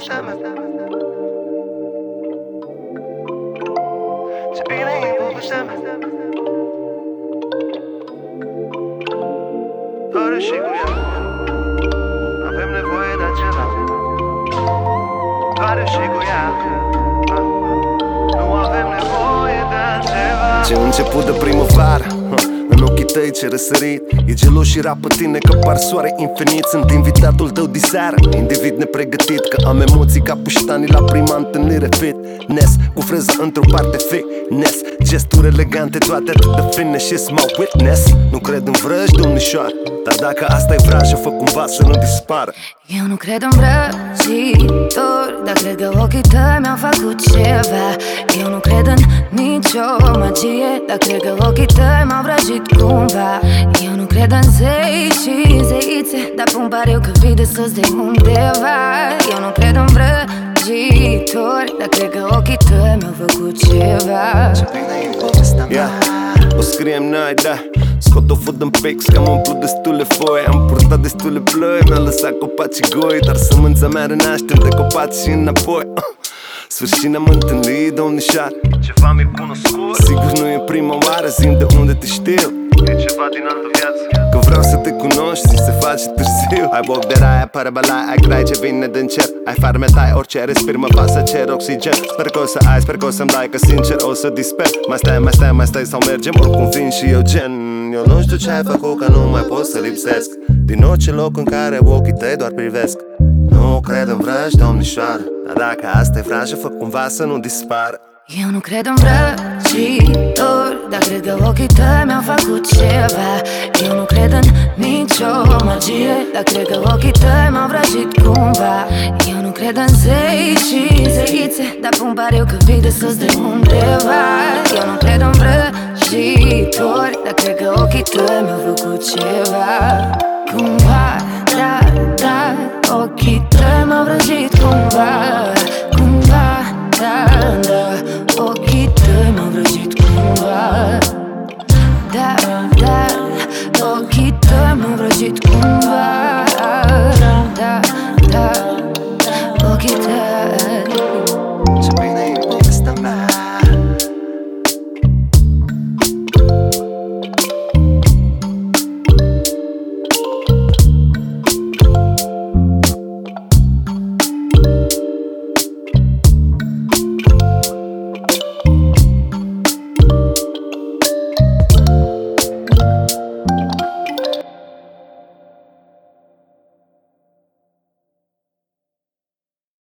povestește-mi ce bine e, povestește-mi doar și cu ea avem nevoie de ceva. Doar și cu ea nu avem nevoie de altceva. Ce început de primăvară, în ochii tăi ce răsărit. E gelos și rap pe tine că par soare infinit. Sunt invitatul tău de seară, individ nepregătit, că am emoții ca puștanii la prima întâlnire. Fitness, cu freză într-o parte fitness, gesturi elegante, toate atât de fine și small witness. Nu cred în vrăji, domnișoară, dar dacă asta e vrajă, fă cumva să nu dispară. Eu nu cred în vrăjitori, dar cred că ochii tăi mi-au făcut ceva. Eu nu cred în nicio magie, dar cred că ochii tăi m-au vrăjit cumva. Eu nu cred în zei și zeițe, dar pun pariu că vii de sus de undeva. Eu nu cred în vrăjitori, dar cred că ochii tăi mi-au făcut ceva. Ce bine e, povestește-mi O scriem noi, da. Scot o fut în pix, că am umplut destule foi. Am purtat destule ploi, mi-a lăsat copacii goi, dar sămânța mea renaște de copaci și înapoi. Sfârșit ne-am întâlnit, domnișoară, ceva mi-e cunoscut. sigur nu e prima oară, zi-mi de unde te știu. E ceva din altă viață, Că vreau să te cunoști și se face târziu. Ai boc de rai, apare balai, ai grai ce vine din cer. Ai farme tai, orice respir mă pasă, cer oxigen. Sper că o să ai, sper că o să-mi dai, că sincer o să disper. Mai stai sau mergem, oricum fiind și eu gen. Eu nu știu ce ai făcut, că nu mai pot să lipsesc din orice loc în care ochii tăi doar privesc. Nu cred în vrăji, domnișoară, dar dacă asta e vrajă, fă cumva să nu dispară. Eu nu cred în vrăjitori, dar cred că ochii tăi mi-au făcut ceva. Eu nu cred în nicio magie, dar cred că ochii tăi m-au vrăjit cumva. Eu nu cred în zei și zeițe, dar pun pariu că vii de sus de undeva. Eu nu cred în vrăjitori, dar cred că ochii tăi mi-au făcut ceva. Cumva, da, da, ochii tăi m-au vrăjit cumva. Cumva, da, da, ochii tăi m-au vrăjit cumva. Da, da, ochii tăi m-au vrăjit cumva. Da, da, ochii tăi